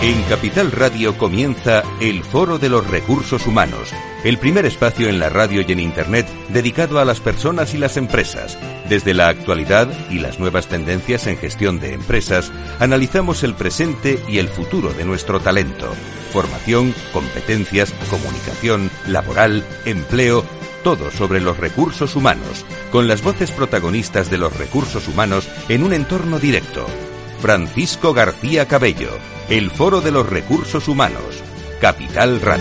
En Capital Radio comienza el Foro de los Recursos Humanos, el primer espacio en la radio y en Internet dedicado a las personas y las empresas. Desde la actualidad y las nuevas tendencias en gestión de empresas, analizamos el presente y el futuro de nuestro talento. Formación, competencias, comunicación, laboral, empleo, todo sobre los recursos humanos, con las voces protagonistas de los recursos humanos en un entorno directo. Francisco García Cabello, el Foro de los Recursos Humanos, Capital Radio.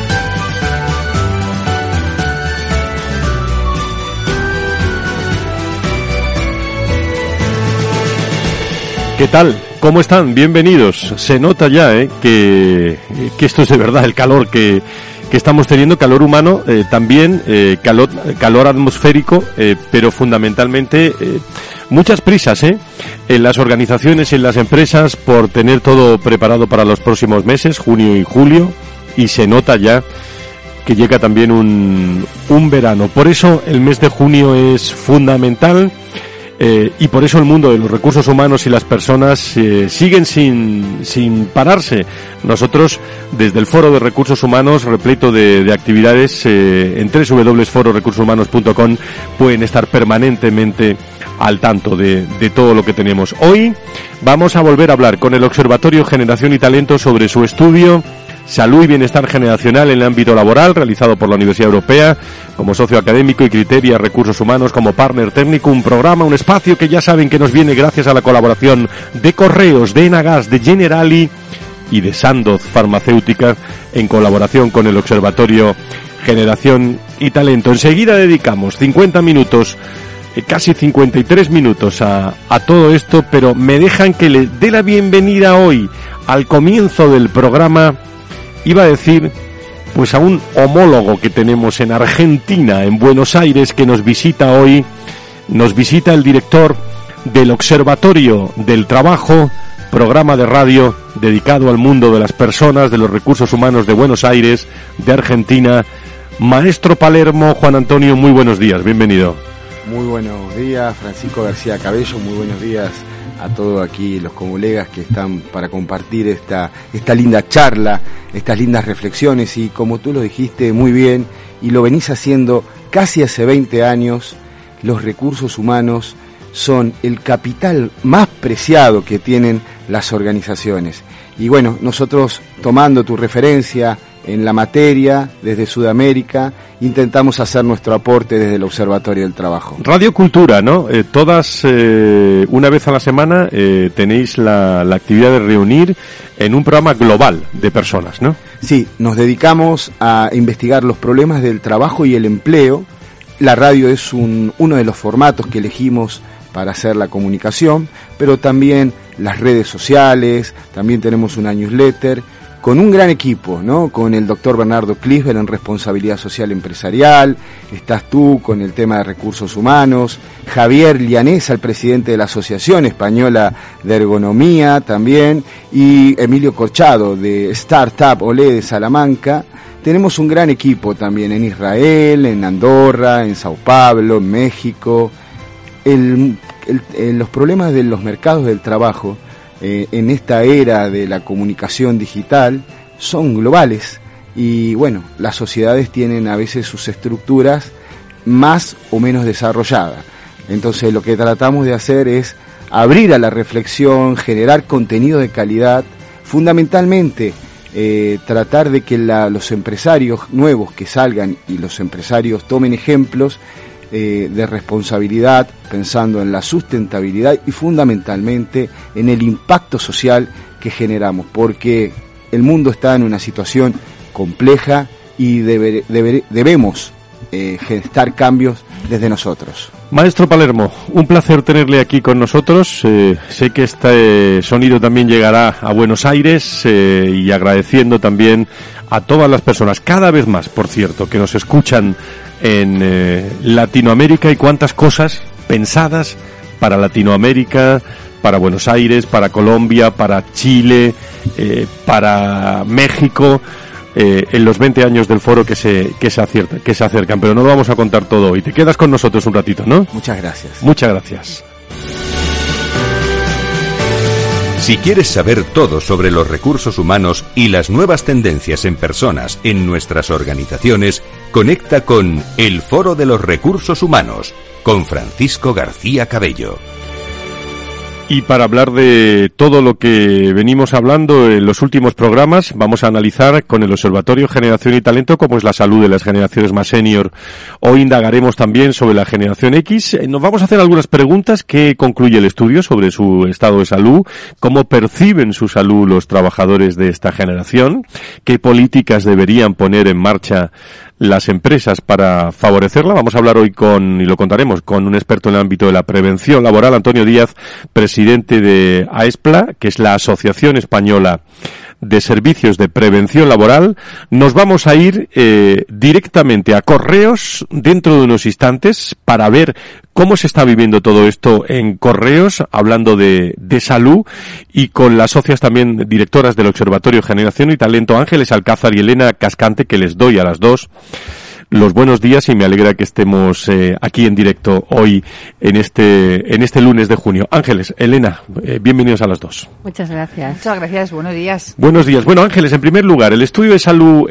¿Qué tal? ¿Cómo están? Bienvenidos. Se nota ya que esto es de verdad el calor que estamos teniendo, calor humano, también calor atmosférico, pero fundamentalmente muchas prisas en las organizaciones y en las empresas por tener todo preparado para los próximos meses, junio y julio, y se nota ya que llega también un verano. Por eso el mes de junio es fundamental. Y por eso el mundo de los recursos humanos y las personas siguen sin pararse. Nosotros, desde el Foro de Recursos Humanos, repleto de actividades, en www.fororecursoshumanos.com, pueden estar permanentemente al tanto de todo lo que tenemos. Hoy vamos a volver a hablar con el Observatorio Generación y Talento sobre su estudio Salud y Bienestar Generacional en el ámbito laboral, realizado por la Universidad Europea, como socio académico y Criteria Recursos Humanos como partner técnico, un programa, un espacio que ya saben que nos viene gracias a la colaboración de Correos, de Enagas, de Generali y de Sandoz Farmacéutica, en colaboración con el Observatorio Generación y Talento. Enseguida dedicamos 50 minutos, casi 53 minutos a todo esto, pero me dejan que le dé la bienvenida hoy, al comienzo del programa, iba a decir, pues a un homólogo que tenemos en Argentina, en Buenos Aires, que nos visita hoy. Nos visita el director del Observatorio del Trabajo, programa de radio dedicado al mundo de las personas, de los recursos humanos de Buenos Aires, de Argentina. Maestro Palermo, Juan Antonio, muy buenos días, bienvenido. Muy buenos días, Francisco García Cabello, muy buenos días a todos aquí los colegas que están para compartir esta linda charla, estas lindas reflexiones, y como tú lo dijiste muy bien y lo venís haciendo casi hace 20 años, los recursos humanos son el capital más preciado que tienen las organizaciones. Y bueno, nosotros, tomando tu referencia en la materia desde Sudamérica, intentamos hacer nuestro aporte desde el Observatorio del Trabajo. Radio Cultura, ¿no? Todas, una vez a la semana, tenéis la actividad de reunir en un programa global de personas, ¿no? Sí, nos dedicamos a investigar los problemas del trabajo y el empleo. La radio es uno de los formatos que elegimos para hacer la comunicación, pero también las redes sociales, también tenemos una newsletter, con un gran equipo, ¿no? Con el doctor Bernardo Clisber en responsabilidad social empresarial, estás tú con el tema de recursos humanos, Javier Llanesa, el presidente de la Asociación Española de Ergonomía también, y Emilio Corchado de Startup Olé de Salamanca. Tenemos un gran equipo también en Israel, en Andorra, en Sao Paulo, en México. Los problemas de los mercados del trabajo en esta era de la comunicación digital son globales, y bueno, las sociedades tienen a veces sus estructuras más o menos desarrolladas. Entonces lo que tratamos de hacer es abrir a la reflexión, generar contenido de calidad, fundamentalmente tratar de que los empresarios nuevos que salgan y los empresarios tomen ejemplos de responsabilidad, pensando en la sustentabilidad y fundamentalmente en el impacto social que generamos, porque el mundo está en una situación compleja y debemos gestar cambios desde nosotros. Maestro Palermo, un placer tenerle aquí con nosotros. Sé que este sonido también llegará a Buenos Aires, y agradeciendo también a todas las personas, cada vez más, por cierto, que nos escuchan en Latinoamérica, y cuántas cosas pensadas para Latinoamérica, para Buenos Aires, para Colombia, para Chile, para México, en los 20 años del foro que se acercan, pero no lo vamos a contar todo hoy. Te quedas con nosotros un ratito, ¿no? Muchas gracias. Muchas gracias. Si quieres saber todo sobre los recursos humanos y las nuevas tendencias en personas en nuestras organizaciones, conecta con El Foro de los Recursos Humanos, con Francisco García Cabello. Y para hablar de todo lo que venimos hablando en los últimos programas, vamos a analizar con el Observatorio Generación y Talento cómo es la salud de las generaciones más senior. Hoy indagaremos también sobre la generación X. Nos vamos a hacer algunas preguntas. ¿Qué concluye el estudio sobre su estado de salud? ¿Cómo perciben su salud los trabajadores de esta generación? ¿Qué políticas deberían poner en marcha las empresas para favorecerla? Vamos a hablar hoy y lo contaremos con un experto en el ámbito de la prevención laboral, Antonio Díaz, presidente de AESPLA, que es la Asociación Española de Servicios de Prevención Laboral. Nos vamos a ir directamente a correos dentro de unos instantes para ver cómo se está viviendo todo esto en correos, hablando de salud, y con las socias también directoras del Observatorio Generación y Talento, Ángeles Alcázar y Elena Cascante, que les doy a las dos los buenos días y me alegra que estemos aquí en directo hoy en este lunes de junio. Ángeles, Elena, bienvenidos a las dos. Muchas gracias. Muchas gracias, buenos días. Buenos días. Bueno, Ángeles, en primer lugar, el estudio de salud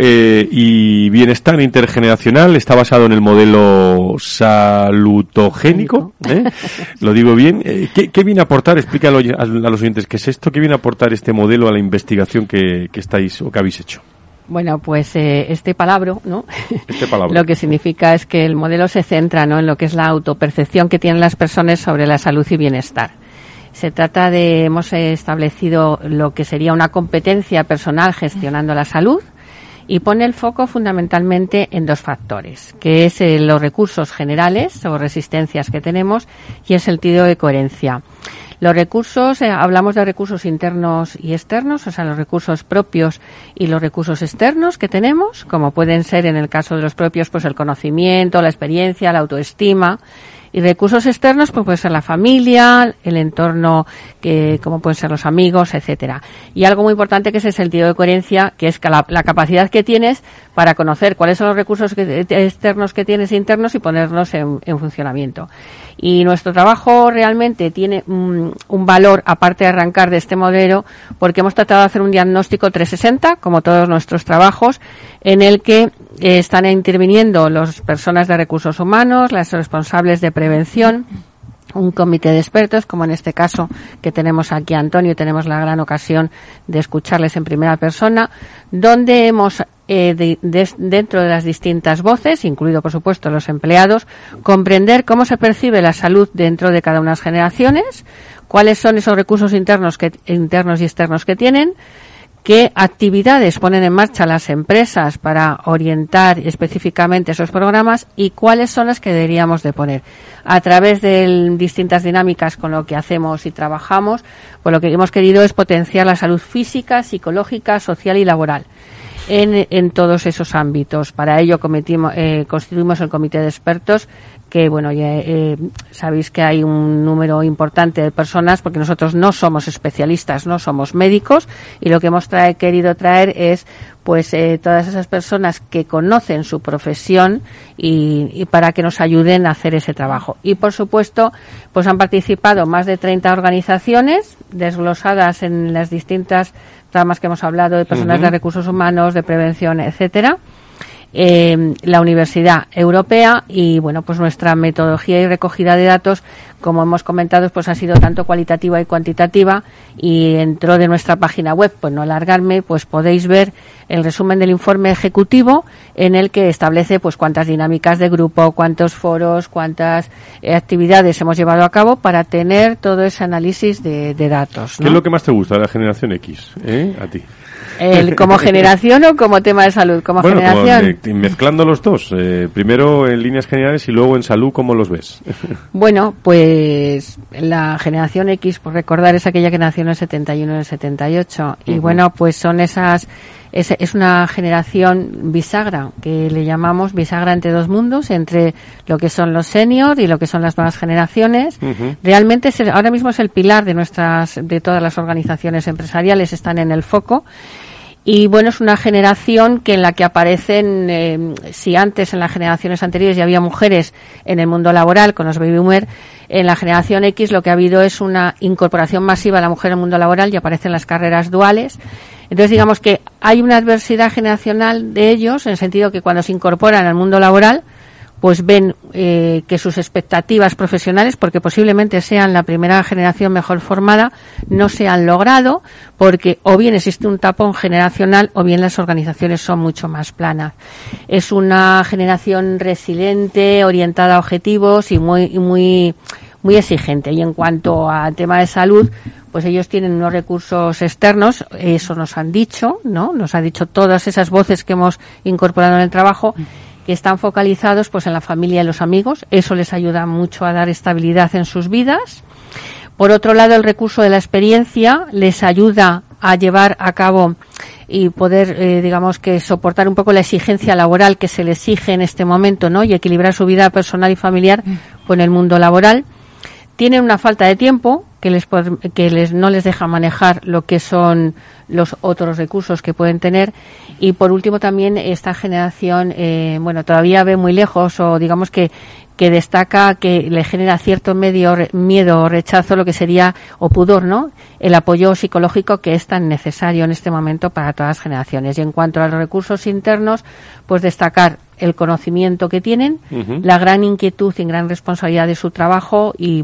y bienestar intergeneracional está basado en el modelo salutogénico, lo digo bien. ¿Qué viene a aportar? Explícalo a los oyentes qué es esto, qué viene a aportar este modelo a la investigación que estáis o que habéis hecho. Bueno, pues este palabra, ¿no? Este palabra. Lo que significa es que el modelo se centra, ¿no?, en lo que es la autopercepción que tienen las personas sobre la salud y bienestar. Se trata hemos establecido lo que sería una competencia personal gestionando la salud y pone el foco fundamentalmente en dos factores, que es los recursos generales o resistencias que tenemos y el sentido de coherencia. Los recursos, hablamos de recursos internos y externos, o sea, los recursos propios y los recursos externos que tenemos, como pueden ser en el caso de los propios, pues el conocimiento, la experiencia, la autoestima. Y recursos externos, pues puede ser la familia, el entorno, como pueden ser los amigos, etcétera. Y algo muy importante que es el sentido de coherencia, que es la capacidad que tienes para conocer cuáles son los recursos externos que tienes internos y ponerlos en funcionamiento. Y nuestro trabajo realmente tiene un valor, aparte de arrancar de este modelo, porque hemos tratado de hacer un diagnóstico 360, como todos nuestros trabajos, en el que están interviniendo las personas de recursos humanos, las responsables de prevención, un comité de expertos, como en este caso que tenemos aquí a Antonio y tenemos la gran ocasión de escucharles en primera persona, donde hemos dentro de las distintas voces, incluido por supuesto los empleados, comprender cómo se percibe la salud dentro de cada una de las generaciones, cuáles son esos recursos internos y externos que tienen, qué actividades ponen en marcha las empresas para orientar específicamente esos programas y cuáles son las que deberíamos de poner. A través de distintas dinámicas con lo que hacemos y trabajamos, pues lo que hemos querido es potenciar la salud física, psicológica, social y laboral en todos esos ámbitos. Para ello constituimos el comité de expertos, que bueno, sabéis que hay un número importante de personas, porque nosotros no somos especialistas, no somos médicos, y lo que hemos querido traer es pues todas esas personas que conocen su profesión y para que nos ayuden a hacer ese trabajo. Y por supuesto, pues han participado más de 30 organizaciones desglosadas en las distintas ramas que hemos hablado, de personas de recursos humanos, de prevención, etcétera. La Universidad Europea y bueno, pues nuestra metodología y recogida de datos, como hemos comentado, pues ha sido tanto cualitativa y cuantitativa, y dentro de nuestra página web, pues no alargarme, pues podéis ver el resumen del informe ejecutivo en el que establece pues cuántas dinámicas de grupo, cuántos foros, cuántas actividades hemos llevado a cabo para tener todo ese análisis de datos, ¿no? ¿Qué es lo que más te gusta de la generación X, a ti? ¿Como generación o como tema de salud? Como generación. Mezclando los dos. Primero en líneas generales y luego en salud, ¿cómo los ves? Bueno, pues la generación X, por recordar, es aquella que nació en el 71 y el 78. Y bueno, pues son es una generación bisagra, que le llamamos bisagra entre dos mundos, entre lo que son los seniors y lo que son las nuevas generaciones. Realmente ahora mismo es el pilar de todas las organizaciones empresariales, están en el foco. Y bueno, es una generación que en la que aparecen, si antes en las generaciones anteriores ya había mujeres en el mundo laboral con los baby boomers, en la generación X lo que ha habido es una incorporación masiva de la mujer en el mundo laboral y aparecen las carreras duales. Entonces digamos que hay una adversidad generacional de ellos, en el sentido que cuando se incorporan al mundo laboral, pues ven que sus expectativas profesionales, porque posiblemente sean la primera generación mejor formada, no se han logrado, porque o bien existe un tapón generacional o bien las organizaciones son mucho más planas. Es una generación resiliente, orientada a objetivos y muy exigente. Y en cuanto al tema de salud, pues ellos tienen unos recursos externos, eso nos han dicho, ¿no? Nos han dicho todas esas voces que hemos incorporado en el trabajo, que están focalizados pues en la familia y los amigos. Eso les ayuda mucho a dar estabilidad en sus vidas. Por otro lado, el recurso de la experiencia les ayuda a llevar a cabo y poder, digamos que soportar un poco la exigencia laboral que se les exige en este momento, ¿no? Y equilibrar su vida personal y familiar con el mundo laboral. Tienen una falta de tiempo que no les deja manejar lo que son los otros recursos que pueden tener. Y por último también esta generación, todavía ve muy lejos, o digamos que destaca que le genera cierto miedo o rechazo lo que sería, o pudor, ¿no? El apoyo psicológico que es tan necesario en este momento para todas las generaciones. Y en cuanto a los recursos internos, pues destacar el conocimiento que tienen, la gran inquietud y gran responsabilidad de su trabajo y,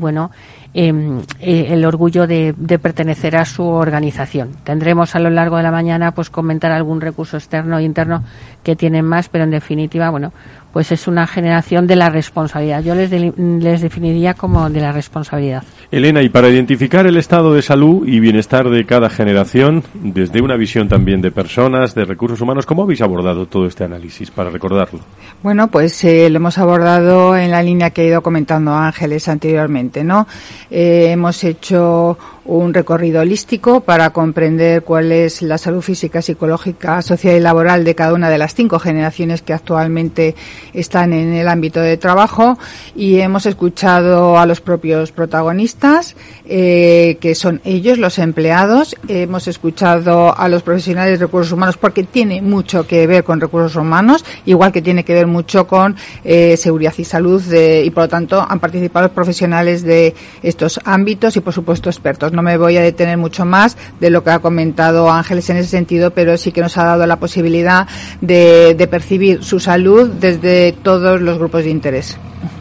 el orgullo de pertenecer a su organización. Tendremos a lo largo de la mañana pues comentar algún recurso externo e interno que tienen más, pero en definitiva, pues es una generación de la responsabilidad. Yo les definiría como de la responsabilidad. Elena, y para identificar el estado de salud y bienestar de cada generación, desde una visión también de personas, de recursos humanos, ¿cómo habéis abordado todo este análisis para recordarlo? Bueno, pues lo hemos abordado en la línea que ha ido comentando Ángeles anteriormente, ¿no? Hemos hecho un recorrido holístico para comprender cuál es la salud física, psicológica, social y laboral de cada una de las 5 generaciones que actualmente están en el ámbito de trabajo, y hemos escuchado a los propios protagonistas, que son ellos, los empleados. Hemos escuchado a los profesionales de recursos humanos, porque tiene mucho que ver con recursos humanos, igual que tiene que ver mucho con seguridad y salud, y por lo tanto han participado los profesionales de estos ámbitos y por supuesto expertos. No me voy a detener mucho más de lo que ha comentado Ángeles en ese sentido, pero sí que nos ha dado la posibilidad de percibir su salud desde todos los grupos de interés.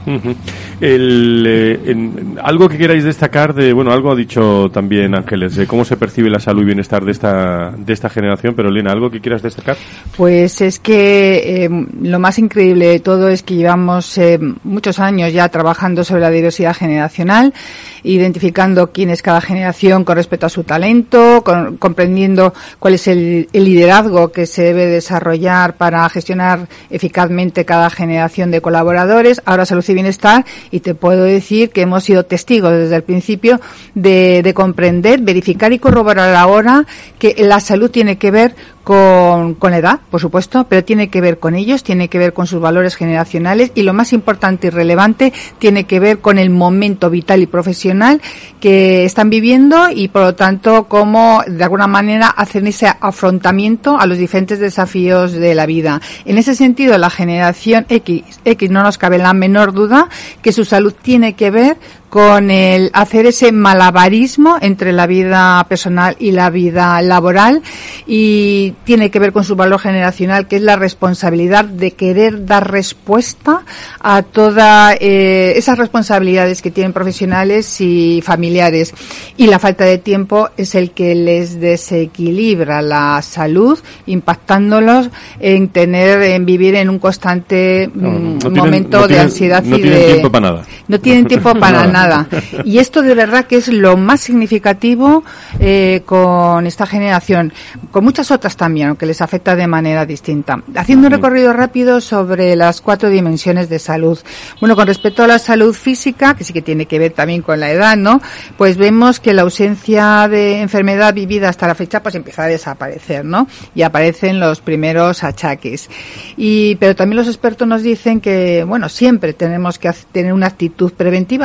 Algo que queráis destacar algo ha dicho también Ángeles, de cómo se percibe la salud y bienestar de esta generación, pero Elena, ¿algo que quieras destacar? Pues es que lo más increíble de todo es que llevamos muchos años ya trabajando sobre la diversidad generacional, identificando quién es cada generación con respecto a su talento, comprendiendo cuál es el liderazgo que se debe desarrollar para gestionar eficazmente cada generación de colaboradores. Ahora salud y bienestar, y te puedo decir que hemos sido testigos desde el principio de comprender, verificar y corroborar ahora que la salud tiene que ver con la edad, por supuesto, pero tiene que ver con ellos, tiene que ver con sus valores generacionales, y lo más importante y relevante, tiene que ver con el momento vital y profesional que están viviendo, y por lo tanto cómo de alguna manera hacen ese afrontamiento a los diferentes desafíos de la vida. En ese sentido, la generación X no nos cabe la menor duda que su salud tiene que ver con el hacer ese malabarismo entre la vida personal y la vida laboral, y tiene que ver con su valor generacional, que es la responsabilidad de querer dar respuesta a todas esas responsabilidades que tienen profesionales y familiares. Y la falta de tiempo es el que les desequilibra la salud, impactándolos en vivir en un constante momento de ansiedad no tienen tiempo para nada. No tienen tiempo para nada. Y esto de verdad que es lo más significativo con esta generación, con muchas otras también, aunque les afecta de manera distinta. Haciendo un recorrido rápido sobre las 4 dimensiones de salud. Bueno, con respecto a la salud física, que sí que tiene que ver también con la edad, ¿no? Pues vemos que la ausencia de enfermedad vivida hasta la fecha pues empieza a desaparecer, ¿no? Y aparecen los primeros achaques. Pero también los expertos nos dicen que, siempre tenemos que tener una actitud preventiva, pero que en este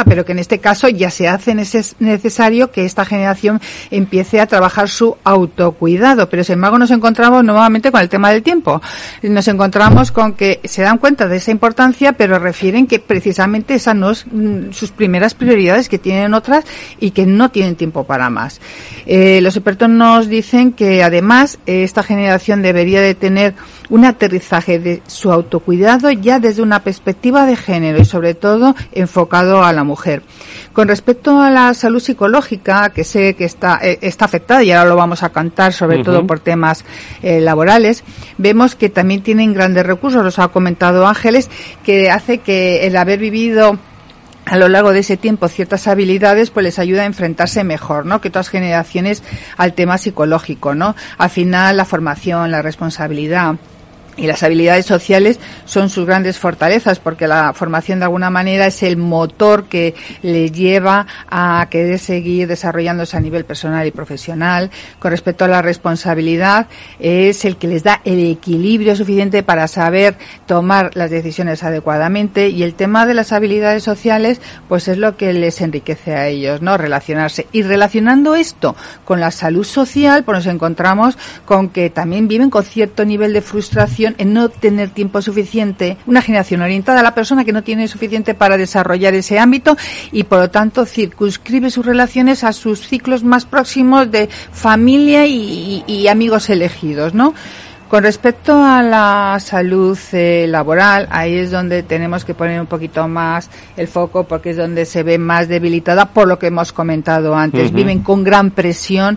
este caso ya se hace necesario que esta generación empiece a trabajar su autocuidado, pero sin embargo nos encontramos nuevamente con el tema del tiempo. Nos encontramos con que se dan cuenta de esa importancia, pero refieren que precisamente esas no es sus primeras prioridades, que tienen otras y que no tienen tiempo para más. Los expertos nos dicen que además esta generación debería de tener un aterrizaje de su autocuidado ya desde una perspectiva de género y sobre todo enfocado a la mujer. Con respecto a la salud psicológica, que sé que está afectada y ahora lo vamos a contar sobre todo por temas laborales, vemos que también tienen grandes recursos, los ha comentado Ángeles, que hace que el haber vivido a lo largo de ese tiempo ciertas habilidades pues les ayuda a enfrentarse mejor, ¿no?, que otras generaciones al tema psicológico, ¿no? Al final la formación, la responsabilidad y las habilidades sociales son sus grandes fortalezas, porque la formación de alguna manera es el motor que les lleva a querer seguir desarrollándose a nivel personal y profesional. Con respecto a la responsabilidad, es el que les da el equilibrio suficiente para saber tomar las decisiones adecuadamente, y el tema de las habilidades sociales pues es lo que les enriquece a ellos, ¿no?, relacionarse. Y relacionando esto con la salud social, pues nos encontramos con que también viven con cierto nivel de frustración en no tener tiempo suficiente, una generación orientada a la persona que no tiene suficiente para desarrollar ese ámbito y por lo tanto circunscribe sus relaciones a sus ciclos más próximos de familia y amigos elegidos, ¿no? Con respecto a la salud laboral, ahí es donde tenemos que poner un poquito más el foco, porque es donde se ve más debilitada por lo que hemos comentado antes. Viven con gran presión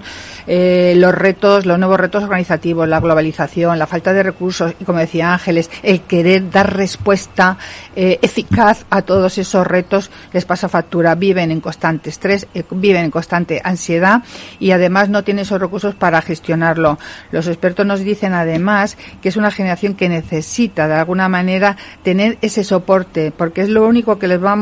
los nuevos retos organizativos, la globalización, la falta de recursos y, como decía Ángeles, el querer dar respuesta eficaz a todos esos retos les pasa factura. Viven en constante estrés, viven en constante ansiedad y además no tienen esos recursos para gestionarlo. Los expertos nos dicen además que es una generación que necesita de alguna manera tener ese soporte, porque es lo único que les va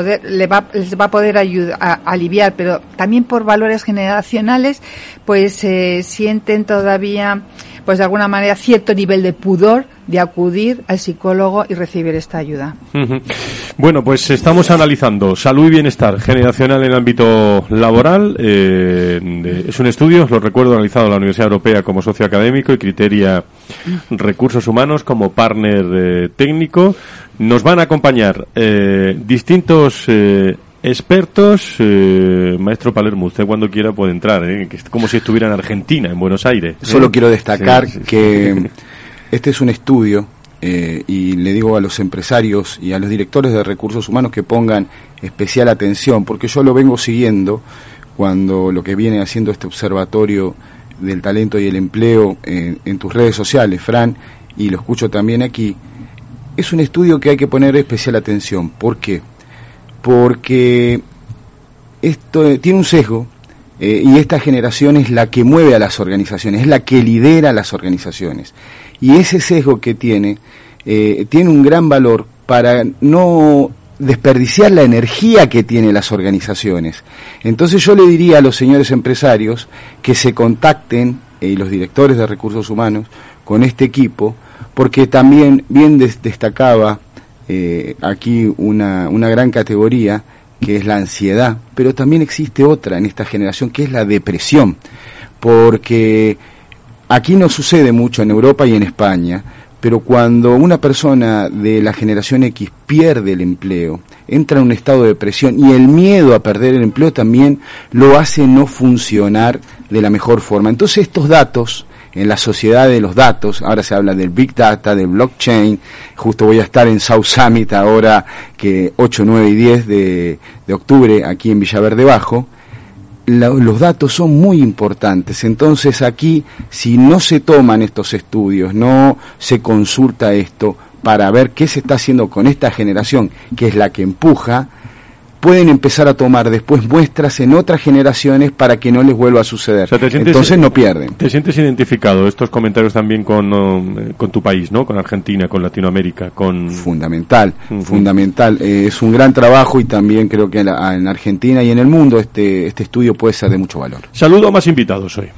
a poder ayudar a aliviar, pero también por valores generacionales pues sienten todavía pues de alguna manera cierto nivel de pudor de acudir al psicólogo y recibir esta ayuda. Bueno, pues estamos analizando salud y bienestar generacional en el ámbito laboral. Es un estudio, os lo recuerdo, realizado en la Universidad Europea como socio académico y Criteria Recursos Humanos como partner técnico. Nos van a acompañar distintos expertos. Maestro Palermo, usted cuando quiera puede entrar, que es como si estuviera en Argentina, en Buenos Aires. Solo quiero destacar que este es un estudio y le digo a los empresarios y a los directores de recursos humanos que pongan especial atención, porque yo lo vengo siguiendo cuando lo que viene haciendo este observatorio del talento y el empleo en tus redes sociales, Fran, y lo escucho también aquí. Es un estudio que hay que poner especial atención. ¿Por qué? Porque esto tiene un sesgo y esta generación es la que mueve a las organizaciones, es la que lidera las organizaciones. Y ese sesgo que tiene un gran valor para no desperdiciar la energía que tienen las organizaciones. Entonces yo le diría a los señores empresarios que se contacten, y los directores de recursos humanos, con este equipo, porque también bien destacaba aquí una gran categoría que es la ansiedad, pero también existe otra en esta generación que es la depresión, porque aquí no sucede mucho en Europa y en España, pero cuando una persona de la generación X pierde el empleo, entra en un estado de depresión, y el miedo a perder el empleo también lo hace no funcionar de la mejor forma. Entonces estos datos, en la sociedad de los datos, ahora se habla del Big Data, del blockchain, justo voy a estar en South Summit ahora, que 8, 9 y 10 de octubre, aquí en Villaverde Bajo. Los datos son muy importantes. Entonces aquí, si no se toman estos estudios, no se consulta esto para ver qué se está haciendo con esta generación, que es la que empuja, pueden empezar a tomar después muestras en otras generaciones para que no les vuelva a suceder. O sea, entonces no pierden. ¿Te sientes identificado estos comentarios también con tu país, ¿no? Con Argentina, con Latinoamérica, con... Fundamental, fundamental. Es un gran trabajo y también creo que en Argentina y en el mundo este estudio puede ser de mucho valor. Saludo a más invitados hoy.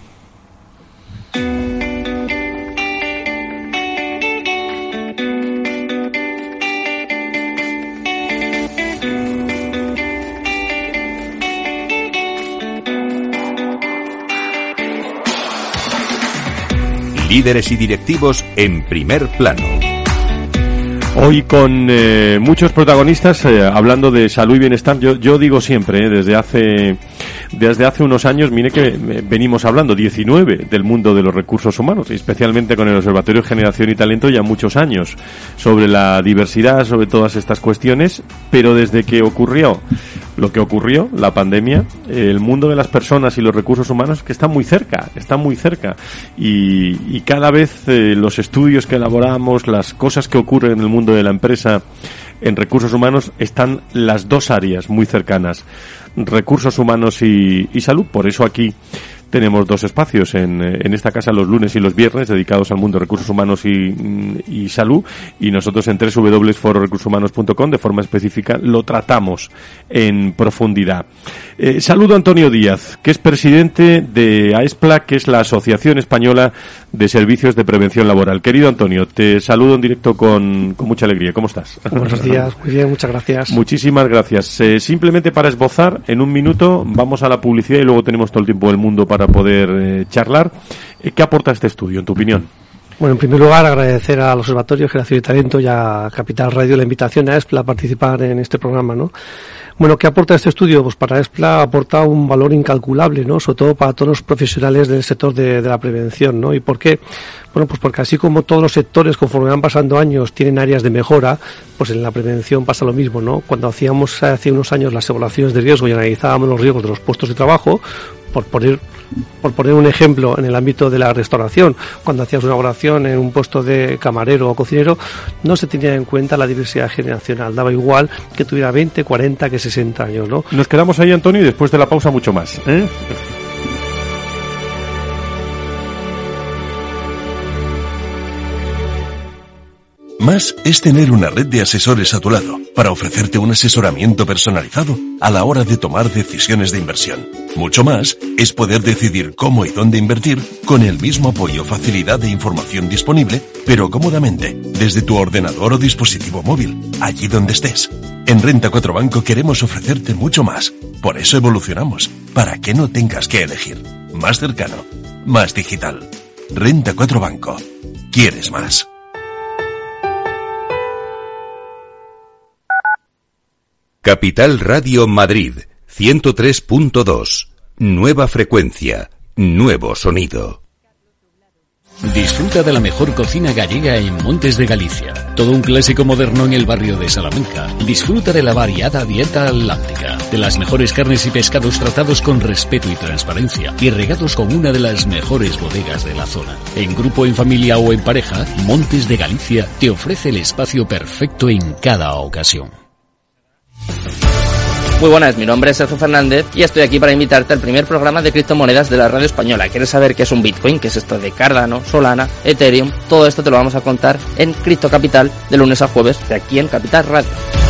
líderes y directivos en primer plano. Hoy con muchos protagonistas hablando de salud y bienestar. Yo digo siempre, desde hace unos años, mire que venimos hablando 19 del mundo de los recursos humanos, especialmente con el Observatorio Generación y Talento ya muchos años, sobre la diversidad, sobre todas estas cuestiones, pero desde que ocurrió lo que ocurrió, la pandemia, el mundo de las personas y los recursos humanos que está muy cerca y cada vez los estudios que elaboramos, las cosas que ocurren en el mundo de la empresa en recursos humanos, están las dos áreas muy cercanas, recursos humanos y salud. Por eso aquí tenemos dos espacios en esta casa los lunes y los viernes dedicados al mundo de recursos humanos y salud, y nosotros en www.fororecursoshumanos.com de forma específica lo tratamos en profundidad. Saludo a Antonio Díaz, que es presidente de AESPLA, que es la Asociación Española de Servicios de Prevención Laboral. Querido Antonio, te saludo en directo con mucha alegría. ¿Cómo estás? Buenos días, muy bien, muchas gracias. Muchísimas gracias. Simplemente para esbozar, en un minuto vamos a la publicidad y luego tenemos todo el tiempo del mundo para poder charlar. ¿Qué aporta este estudio, en tu opinión? Bueno, en primer lugar, agradecer al Observatorio Generación y Talento y a Capital Radio la invitación a AESPLA a participar en este programa, ¿no? Bueno, ¿qué aporta este estudio? Pues para AESPLA aporta un valor incalculable, ¿no? Sobre todo para todos los profesionales del sector de la prevención, ¿no? ¿Y por qué? Bueno, pues porque así como todos los sectores, conforme van pasando años, tienen áreas de mejora, pues en la prevención pasa lo mismo, ¿no? Cuando hacíamos hace unos años las evaluaciones de riesgo y analizábamos los riesgos de los puestos de trabajo, por poner un ejemplo, en el ámbito de la restauración, cuando hacías una evaluación en un puesto de camarero o cocinero, no se tenía en cuenta la diversidad generacional. Daba igual que tuviera 20, 40, que 60 años, ¿no? Nos quedamos ahí, Antonio, y después de la pausa mucho más, ¿eh? Más es tener una red de asesores a tu lado para ofrecerte un asesoramiento personalizado a la hora de tomar decisiones de inversión. Mucho más es poder decidir cómo y dónde invertir con el mismo apoyo, facilidad e información disponible, pero cómodamente, desde tu ordenador o dispositivo móvil, allí donde estés. En Renta 4 Banco queremos ofrecerte mucho más. Por eso evolucionamos, para que no tengas que elegir. Más cercano, más digital. Renta 4 Banco. ¿Quieres más? Capital Radio Madrid, 103.2. Nueva frecuencia, nuevo sonido. Disfruta de la mejor cocina gallega en Montes de Galicia. Todo un clásico moderno en el barrio de Salamanca. Disfruta de la variada dieta atlántica, de las mejores carnes y pescados tratados con respeto y transparencia y regados con una de las mejores bodegas de la zona. En grupo, en familia o en pareja, Montes de Galicia te ofrece el espacio perfecto en cada ocasión. Muy buenas, mi nombre es Sergio Fernández y estoy aquí para invitarte al primer programa de criptomonedas de la radio española. ¿Quieres saber qué es un Bitcoin? ¿Qué es esto de Cardano, Solana, Ethereum? Todo esto te lo vamos a contar en Cripto Capital de lunes a jueves de aquí en Capital Radio.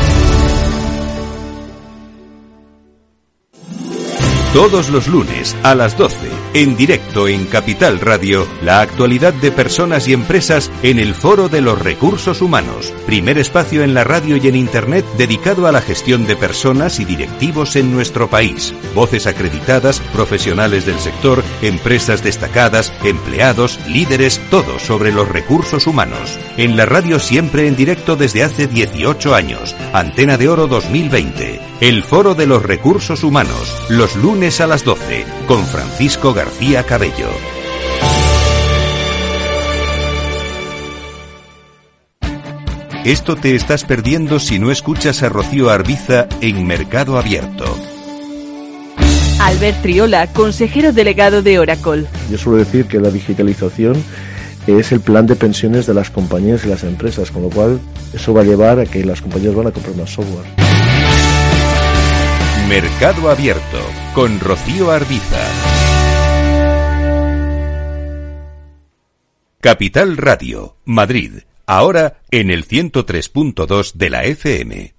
Todos los lunes a las 12, en directo en Capital Radio, la actualidad de personas y empresas en el Foro de los Recursos Humanos. Primer espacio en la radio y en Internet dedicado a la gestión de personas y directivos en nuestro país. Voces acreditadas, profesionales del sector, empresas destacadas, empleados, líderes, todo sobre los recursos humanos. En la radio siempre en directo desde hace 18 años. Antena de Oro 2020. El Foro de los Recursos Humanos, los lunes a las 12, con Francisco García Cabello. Esto te estás perdiendo si no escuchas a Rocío Arbiza en Mercado Abierto. Albert Triola, consejero delegado de Oracle. Yo suelo decir que la digitalización es el plan de pensiones de las compañías y las empresas, con lo cual eso va a llevar a que las compañías van a comprar más software. Mercado Abierto, con Rocío Arbiza. Capital Radio, Madrid, ahora en el 103.2 de la FM.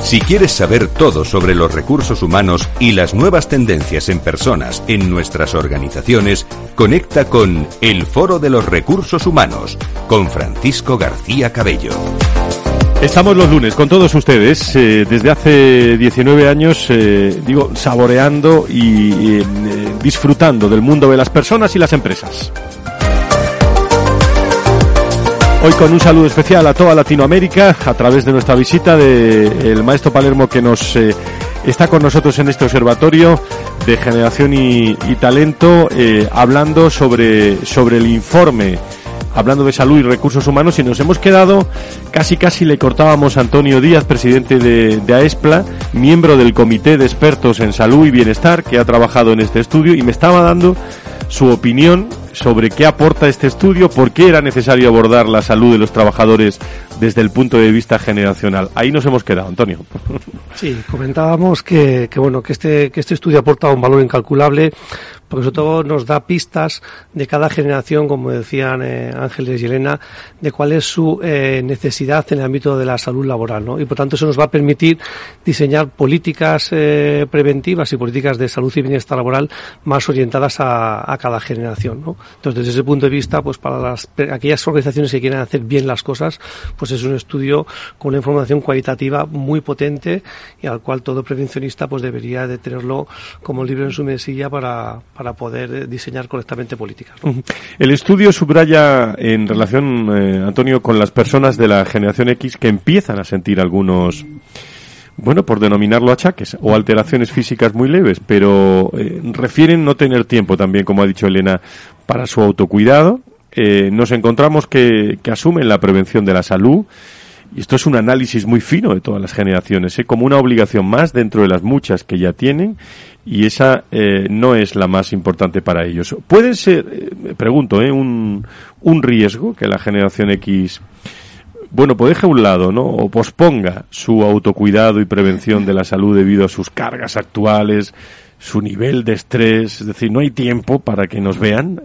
Si quieres saber todo sobre los recursos humanos y las nuevas tendencias en personas en nuestras organizaciones, conecta con El Foro de los Recursos Humanos, con Francisco García Cabello. Estamos los lunes con todos ustedes, desde hace 19 años, saboreando y disfrutando del mundo de las personas y las empresas. Hoy con un saludo especial a toda Latinoamérica a través de nuestra visita del maestro Palermo, que nos está con nosotros en este observatorio de generación y talento, hablando sobre el informe, hablando de salud y recursos humanos, y nos hemos quedado, casi le cortábamos a Antonio Díaz, presidente de AESPLA, miembro del Comité de Expertos en Salud y Bienestar, que ha trabajado en este estudio, y me estaba dando su opinión sobre qué aporta este estudio, por qué era necesario abordar la salud de los trabajadores desde el punto de vista generacional. Ahí nos hemos quedado, Antonio. Sí, comentábamos que este estudio aporta un valor incalculable, porque sobre todo nos da pistas de cada generación, como decían Ángeles y Elena, de cuál es su necesidad en el ámbito de la salud laboral, ¿no? Y por tanto eso nos va a permitir diseñar políticas preventivas y políticas de salud y bienestar laboral más orientadas a cada generación, ¿no? Entonces, desde ese punto de vista, pues para aquellas organizaciones que quieran hacer bien las cosas, pues es un estudio con una información cualitativa muy potente, y al cual todo prevencionista pues debería de tenerlo como libro en su mesilla para poder diseñar correctamente políticas, ¿no? El estudio subraya en relación, Antonio, con las personas de la generación X que empiezan a sentir algunos, por denominarlo achaques o alteraciones físicas muy leves, pero refieren no tener tiempo también, como ha dicho Elena, para su autocuidado. Nos encontramos que asumen la prevención de la salud, y esto es un análisis muy fino de todas las generaciones, como una obligación más dentro de las muchas que ya tienen, y esa no es la más importante para ellos. ¿Puede ser, pregunto, un riesgo que la generación X, pues deje a un lado, ¿no?, o posponga su autocuidado y prevención de la salud debido a sus cargas actuales, su nivel de estrés? Es decir, no hay tiempo para que nos vean,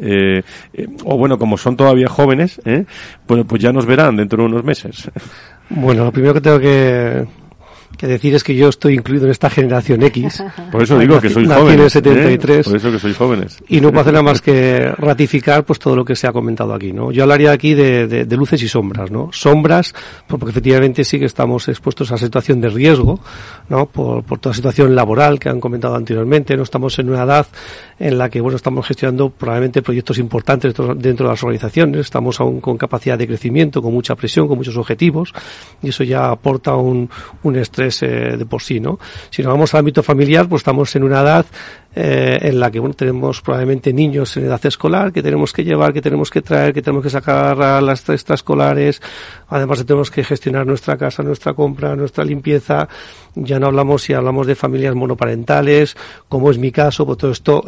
como son todavía jóvenes, pues ya nos verán dentro de unos meses. Bueno, lo primero que tengo que decir es que yo estoy incluido en esta generación X. Por eso digo que sois jóvenes. Nací en el 73. Por eso que sois jóvenes. Y no puedo hacer nada más que ratificar pues todo lo que se ha comentado aquí, ¿no? Yo hablaría aquí de luces y sombras, ¿no? Sombras, porque efectivamente sí que estamos expuestos a situación de riesgo, ¿no? Por toda la situación laboral que han comentado anteriormente. No estamos en una edad en la que, estamos gestionando probablemente proyectos importantes dentro de las organizaciones. Estamos aún con capacidad de crecimiento, con mucha presión, con muchos objetivos, y eso ya aporta un estrés de por sí, ¿no? Si nos vamos al ámbito familiar, pues estamos en una edad en la que tenemos probablemente niños en edad escolar que tenemos que llevar, que tenemos que traer, que tenemos que sacar a las extraescolares, además tenemos que gestionar nuestra casa, nuestra compra, nuestra limpieza. Ya no hablamos si hablamos de familias monoparentales, como es mi caso, pues todo esto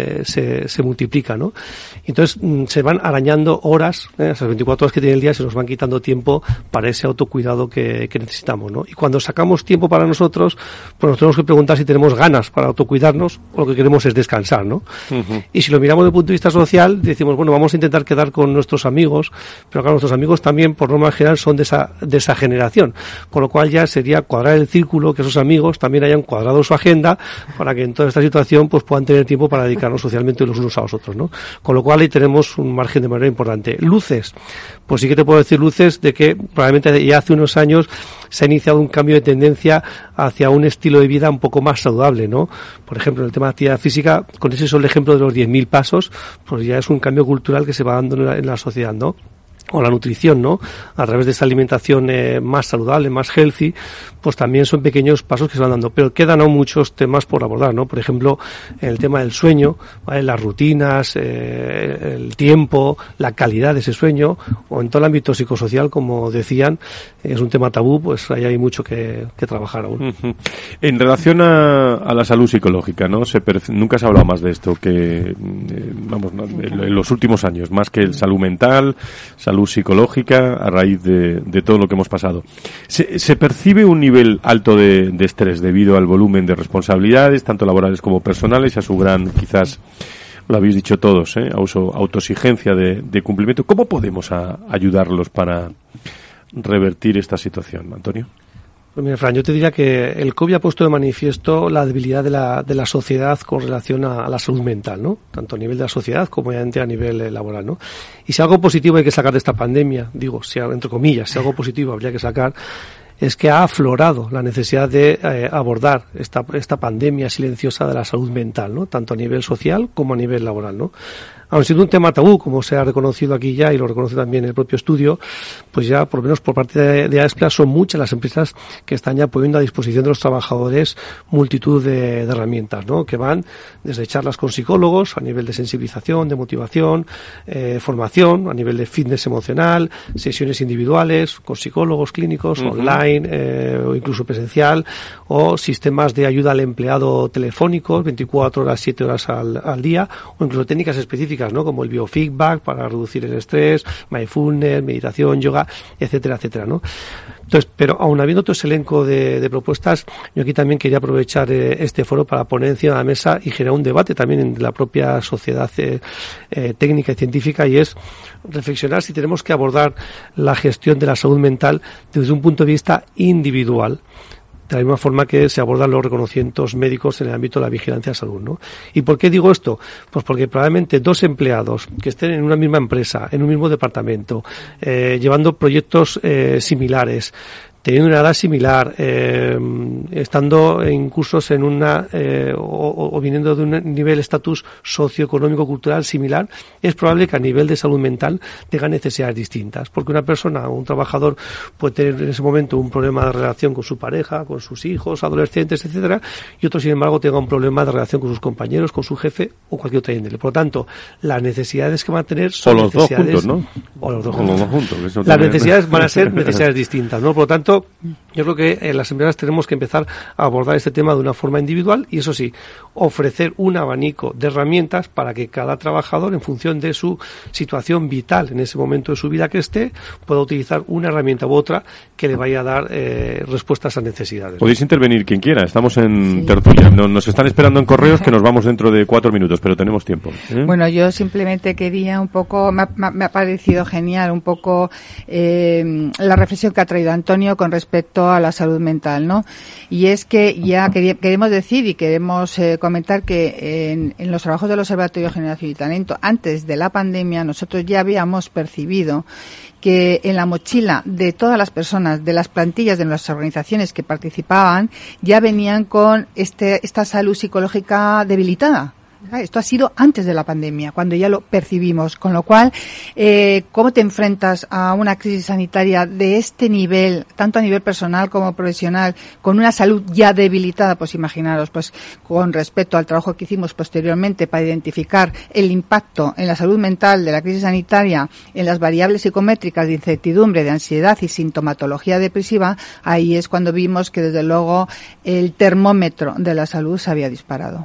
se multiplica, ¿no? Entonces se van arañando horas, esas 24 horas que tiene el día, se nos van quitando tiempo para ese autocuidado que necesitamos, ¿no? Y cuando sacamos tiempo para nosotros, pues nos tenemos que preguntar si tenemos ganas para autocuidarnos, o lo que queremos es descansar, ¿no? Uh-huh. Y si lo miramos desde el punto de vista social, decimos, vamos a intentar quedar con nuestros amigos, pero claro, nuestros amigos también, por norma general, son de esa generación, con lo cual ya sería cuadrar el círculo, que esos amigos también hayan cuadrado su agenda, para que en toda esta situación pues puedan tener tiempo para dedicarnos socialmente los unos a los otros, ¿no? Con lo cual ahí tenemos un margen de manera importante. Luces, pues sí que te puedo decir luces de que probablemente ya hace unos años se ha iniciado un cambio de tendencia hacia un estilo de vida un poco más saludable, ¿no? Por ejemplo, en el tema de actividad física, con ese solo ejemplo de los 10.000 pasos, pues ya es un cambio cultural que se va dando en la sociedad, ¿no? O la nutrición, ¿no? A través de esa alimentación más saludable, más healthy, pues también son pequeños pasos que se van dando. Pero quedan aún muchos temas por abordar, ¿no? Por ejemplo, en el tema del sueño, ¿vale? Las rutinas, el tiempo, la calidad de ese sueño, o en todo el ámbito psicosocial, como decían, es un tema tabú, pues ahí hay mucho que trabajar aún. Uh-huh. En relación a la salud psicológica, ¿no? Nunca se ha hablado más de esto que, en los últimos años, más que salud mental, salud psicológica, a raíz de todo lo que hemos pasado. ¿Se percibe un nivel alto de estrés debido al volumen de responsabilidades, tanto laborales como personales, y a su gran, quizás, lo habéis dicho todos, autoexigencia de cumplimiento? ¿Cómo podemos ayudarlos para revertir esta situación, Antonio? Pues mira, Fran, yo te diría que el COVID ha puesto de manifiesto la debilidad de la sociedad con relación a la salud mental, ¿no? Tanto a nivel de la sociedad como obviamente a nivel laboral, ¿no? Y si algo positivo hay que sacar de esta pandemia, digo, si entre comillas, si algo positivo habría que sacar, es que ha aflorado la necesidad de abordar esta pandemia silenciosa de la salud mental, ¿no? Tanto a nivel social como a nivel laboral, ¿no? Aun siendo un tema tabú, como se ha reconocido aquí ya y lo reconoce también el propio estudio, pues ya por lo menos por parte de AESPLA son muchas las empresas que están ya poniendo a disposición de los trabajadores multitud de herramientas, ¿no? Que van desde charlas con psicólogos a nivel de sensibilización, de motivación, formación, a nivel de fitness emocional, sesiones individuales con psicólogos clínicos, online o incluso presencial, o sistemas de ayuda al empleado telefónicos 24 horas, 7 horas al día, o incluso técnicas específicas, ¿no? Como el biofeedback para reducir el estrés, mindfulness, meditación, yoga, etcétera, etcétera, ¿no? Entonces, pero aun habiendo todo ese elenco de propuestas, yo aquí también quería aprovechar este foro para poner encima de la mesa y generar un debate también en la propia sociedad técnica y científica, y es reflexionar si tenemos que abordar la gestión de la salud mental desde un punto de vista individual, de la misma forma que se abordan los reconocimientos médicos en el ámbito de la vigilancia de salud, ¿no? ¿Y por qué digo esto? Pues porque probablemente dos empleados que estén en una misma empresa, en un mismo departamento, llevando proyectos similares, teniendo una edad similar, estando en cursos en una o viniendo de un nivel estatus socioeconómico cultural similar, es probable que a nivel de salud mental tengan necesidades distintas, porque una persona o un trabajador puede tener en ese momento un problema de relación con su pareja, con sus hijos, adolescentes, etcétera, y otro, sin embargo, tenga un problema de relación con sus compañeros, con su jefe o cualquier otra índole. Por lo tanto, las necesidades que van a tener son o los necesidades, dos juntos, ¿no? O los dos juntos. Las necesidades van a ser necesidades distintas, ¿no? Por lo tanto, yo creo que en las empresas tenemos que empezar a abordar este tema de una forma individual y, eso sí, ofrecer un abanico de herramientas para que cada trabajador, en función de su situación vital en ese momento de su vida que esté, pueda utilizar una herramienta u otra que le vaya a dar respuestas a necesidades. Podéis intervenir quien quiera, estamos en tertulia. Nos están esperando en correos, que nos vamos dentro de 4 minutos, pero tenemos tiempo. Bueno, yo simplemente quería un poco, me ha parecido genial un poco la reflexión que ha traído Antonio con respecto a la salud mental, ¿no? Y es que ya queremos decir y queremos comentar que en los trabajos del Observatorio de Generación y Talento, antes de la pandemia, nosotros ya habíamos percibido que en la mochila de todas las personas, de las plantillas de nuestras organizaciones que participaban, ya venían con esta salud psicológica debilitada. Esto ha sido antes de la pandemia, cuando ya lo percibimos, con lo cual, ¿cómo te enfrentas a una crisis sanitaria de este nivel, tanto a nivel personal como profesional, con una salud ya debilitada? Pues imaginaros, pues con respecto al trabajo que hicimos posteriormente para identificar el impacto en la salud mental de la crisis sanitaria, en las variables psicométricas de incertidumbre, de ansiedad y sintomatología depresiva, ahí es cuando vimos que desde luego el termómetro de la salud se había disparado.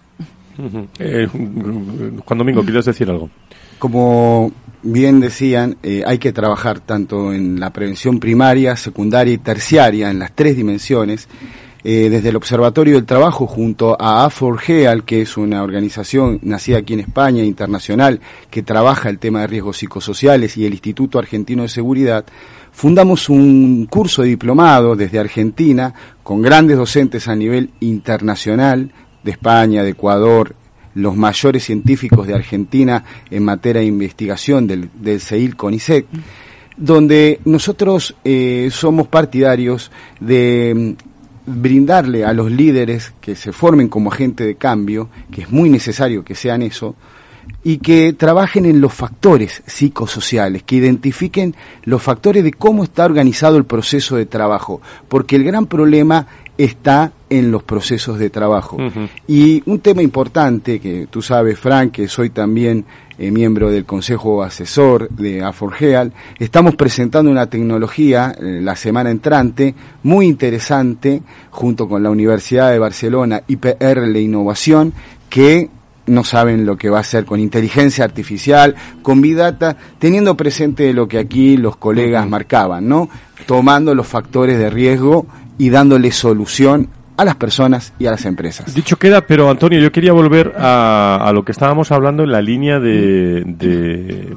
Juan Domingo, ¿quieres decir algo? Como bien decían, hay que trabajar tanto en la prevención primaria, secundaria y terciaria, en las 3 dimensiones. Desde el Observatorio del Trabajo, junto a A4GEAL, que es una organización nacida aquí en España, internacional, que trabaja el tema de riesgos psicosociales, y el Instituto Argentino de Seguridad, fundamos un curso de diplomado desde Argentina, con grandes docentes a nivel internacional, de España, de Ecuador, los mayores científicos de Argentina en materia de investigación del CEIL CONICET, donde nosotros somos partidarios de brindarle a los líderes que se formen como agente de cambio, que es muy necesario que sean eso, y que trabajen en los factores psicosociales, que identifiquen los factores de cómo está organizado el proceso de trabajo, porque el gran problema está en los procesos de trabajo. Y un tema importante, que tú sabes, Frank, que soy también miembro del Consejo Asesor de A4GEAL, estamos presentando una tecnología la semana entrante, muy interesante, junto con la Universidad de Barcelona, IPR La Innovación, que no saben lo que va a hacer con inteligencia artificial, con Big Data, teniendo presente lo que aquí los colegas marcaban, ¿no? Tomando los factores de riesgo y dándole solución a las personas y a las empresas. Dicho queda, pero Antonio, yo quería volver a lo que estábamos hablando en la línea de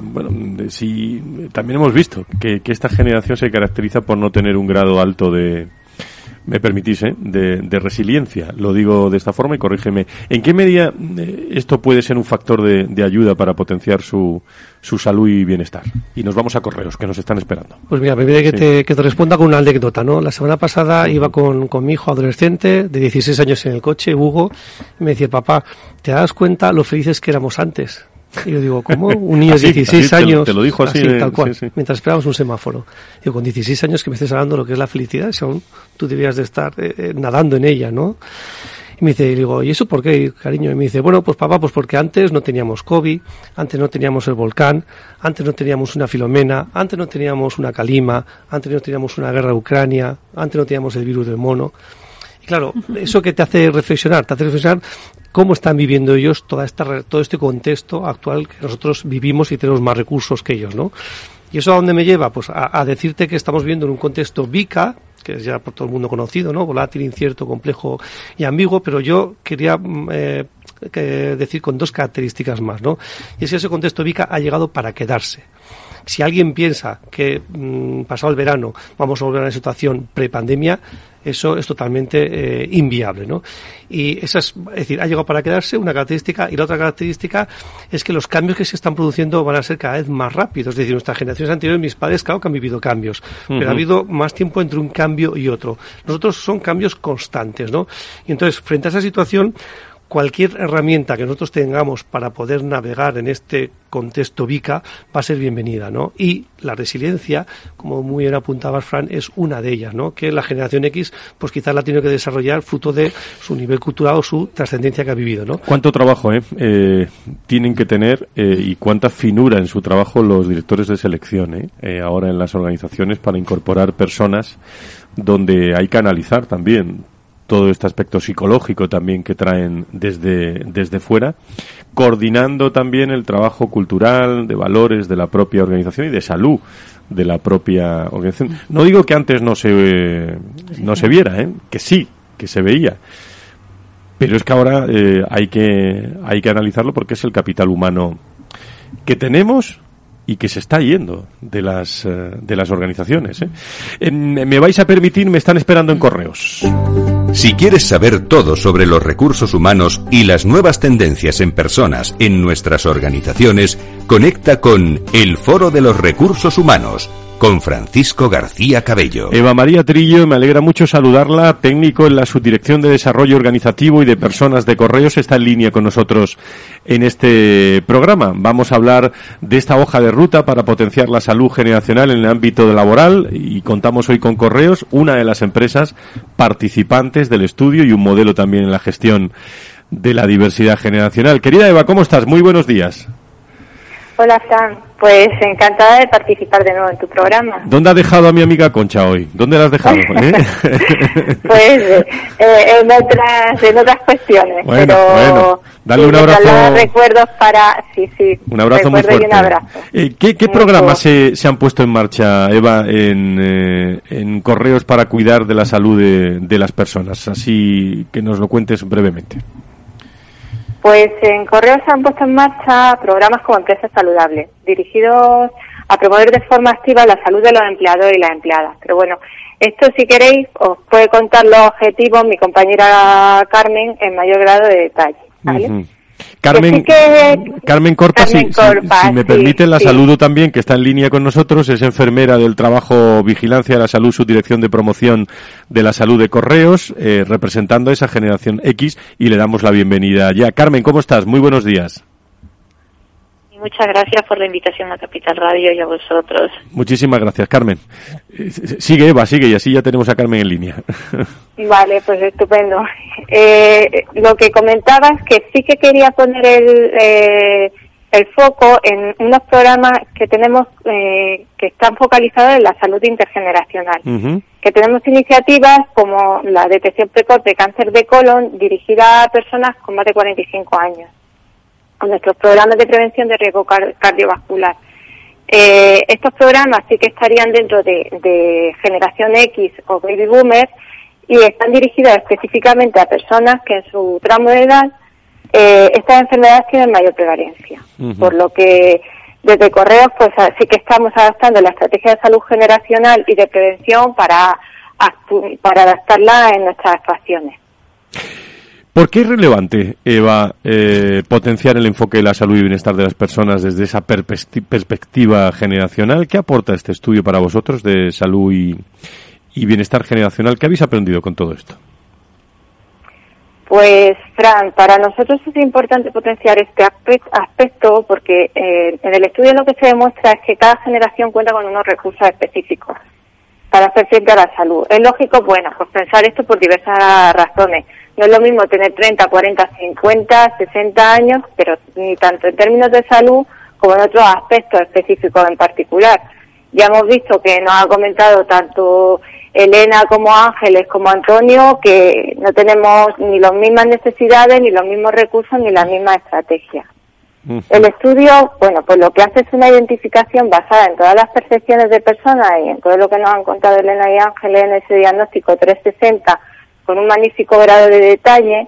si también hemos visto que esta generación se caracteriza por no tener un grado alto de me permitís, de resiliencia. Lo digo de esta forma y corrígeme. ¿En qué medida esto puede ser un factor de ayuda para potenciar su salud y bienestar? Y nos vamos a correos, que nos están esperando. Pues mira, me pide que te responda con una anécdota, ¿no? La semana pasada iba con mi hijo adolescente de 16 años en el coche, Hugo, y me decía, papá, ¿te das cuenta lo felices que éramos antes? Y yo digo, ¿cómo? Un niño de 16 años. Te lo dijo así tal cual, sí. mientras esperábamos un semáforo. Digo, con 16 años que me estés hablando de lo que es la felicidad, si aún tú debías de estar nadando en ella, ¿no? Y me dice, y digo, ¿y eso por qué, cariño? Y me dice, bueno, pues papá, pues porque antes no teníamos COVID, antes no teníamos el volcán, antes no teníamos una Filomena, antes no teníamos una Calima, antes no teníamos una guerra de Ucrania, antes no teníamos el virus del mono. Y claro, eso que te hace reflexionar cómo están viviendo ellos todo este contexto actual que nosotros vivimos y tenemos más recursos que ellos, ¿no? ¿Y eso a dónde me lleva? Pues a decirte que estamos viviendo en un contexto VICA, que es ya por todo el mundo conocido, ¿no? Volátil, incierto, complejo y ambiguo, pero yo quería decir con dos características más, ¿no? Y es que ese contexto VICA ha llegado para quedarse. Si alguien piensa que pasado el verano vamos a volver a una situación prepandemia, eso es totalmente inviable, ¿no? Y esa es decir, ha llegado para quedarse una característica, y la otra característica es que los cambios que se están produciendo van a ser cada vez más rápidos. Es decir, nuestras generaciones anteriores, mis padres, claro que han vivido cambios, pero ha habido más tiempo entre un cambio y otro. Nosotros son cambios constantes, ¿no? Y entonces, frente a esa situación, cualquier herramienta que nosotros tengamos para poder navegar en este contexto VICA va a ser bienvenida, ¿no? Y la resiliencia, como muy bien apuntabas, Fran, es una de ellas, ¿no? Que la generación X, pues quizás la tiene que desarrollar fruto de su nivel cultural o su trascendencia que ha vivido, ¿no? ¿Cuánto trabajo tienen que tener y cuánta finura en su trabajo los directores de selección ahora en las organizaciones para incorporar personas donde hay que analizar también todo este aspecto psicológico también que traen desde fuera, coordinando también el trabajo cultural, de valores de la propia organización y de salud de la propia organización? No digo que antes no se viera, que sí, que se veía, pero es que ahora hay que analizarlo porque es el capital humano que tenemos y que se está yendo de las organizaciones. Me vais a permitir, me están esperando en correos. Si quieres saber todo sobre los recursos humanos y las nuevas tendencias en personas en nuestras organizaciones, conecta con El Foro de los Recursos Humanos, con Francisco García Cabello. Eva María Trillo, me alegra mucho saludarla, técnico en la Subdirección de Desarrollo Organizativo y de Personas de Correos, está en línea con nosotros en este programa. Vamos a hablar de esta hoja de ruta para potenciar la salud generacional en el ámbito laboral y contamos hoy con Correos, una de las empresas participantes del estudio y un modelo también en la gestión de la diversidad generacional. Querida Eva, ¿cómo estás? Muy buenos días. Hola, Fran. Pues encantada de participar de nuevo en tu programa. ¿Dónde has dejado a mi amiga Concha hoy? ¿Dónde la has dejado? Pues en otras cuestiones. Bueno, dale un abrazo. Recuerdos para... Sí. Un abrazo muy fuerte. Y un abrazo. ¿Qué programas se han puesto en marcha, Eva, en Correos para cuidar de la salud de las personas? Así que nos lo cuentes brevemente. Pues en Correos se han puesto en marcha programas como Empresas Saludables, dirigidos a promover de forma activa la salud de los empleados y las empleadas. Pero bueno, esto si queréis os puede contar los objetivos mi compañera Carmen en mayor grado de detalle, ¿vale? Uh-huh. Carmen Corpa, si me permiten, la saludo también, que está en línea con nosotros, es enfermera del trabajo Vigilancia de la Salud, Subdirección de Promoción de la Salud de Correos, representando a esa generación X, y le damos la bienvenida ya. Carmen, ¿cómo estás? Muy buenos días. Muchas gracias por la invitación a Capital Radio y a vosotros. Muchísimas gracias, Carmen. Sigue, Eva, sigue, y así ya tenemos a Carmen en línea. Vale, pues estupendo. Lo que comentaba es que sí que quería poner el foco en unos programas que tenemos que están focalizados en la salud intergeneracional. Uh-huh. Que tenemos iniciativas como la detección precoz de cáncer de colon dirigida a personas con más de 45 años. Con nuestros programas de prevención de riesgo cardiovascular. Estos programas sí que estarían dentro de generación X o baby boomers y están dirigidos específicamente a personas que en su tramo de edad estas enfermedades tienen mayor prevalencia. Uh-huh. Por lo que desde Correos pues sí que estamos adaptando la estrategia de salud generacional y de prevención para para adaptarla en nuestras actuaciones. ¿Por qué es relevante, Eva, potenciar el enfoque de la salud y bienestar de las personas desde esa perspectiva generacional? ¿Qué aporta este estudio para vosotros de salud y bienestar generacional? ¿Qué habéis aprendido con todo esto? Pues, Fran, para nosotros es importante potenciar este aspecto porque en el estudio lo que se demuestra es que cada generación cuenta con unos recursos específicos para hacer frente a la salud. Es lógico, bueno, pues pensar esto por diversas razones. No es lo mismo tener 30, 40, 50, 60 años, pero ni tanto en términos de salud como en otros aspectos específicos en particular. Ya hemos visto que nos ha comentado tanto Elena como Ángeles como Antonio que no tenemos ni las mismas necesidades, ni los mismos recursos, ni la misma estrategia. El estudio, bueno, pues lo que hace es una identificación basada en todas las percepciones de personas y en todo lo que nos han contado Elena y Ángeles en ese diagnóstico 360, con un magnífico grado de detalle,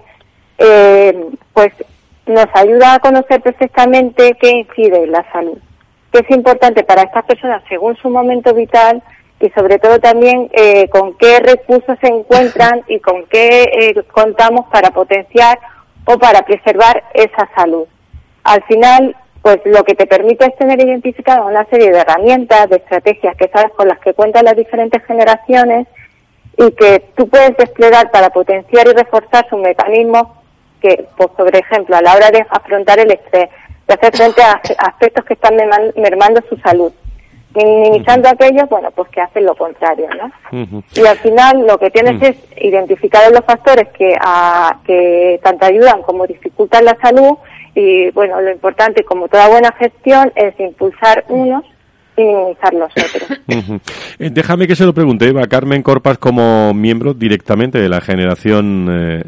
pues nos ayuda a conocer perfectamente qué incide en la salud, qué es importante para estas personas según su momento vital y sobre todo también con qué recursos se encuentran y con qué contamos para potenciar o para preservar esa salud. Al final, pues lo que te permite es tener identificada una serie de herramientas, de estrategias que sabes con las que cuentan las diferentes generaciones y que tú puedes desplegar para potenciar y reforzar sus mecanismos que, pues, por ejemplo, a la hora de afrontar el estrés, de hacer frente a aspectos que están mermando su salud, minimizando aquellos, bueno, pues que hacen lo contrario, ¿no? Y al final lo que tienes es identificar los factores que tanto ayudan como dificultan la salud y, bueno, lo importante, como toda buena gestión, es impulsar unos y minimizar los otros. Déjame que se lo pregunte, Eva. Carmen Corpas, como miembro directamente de la generación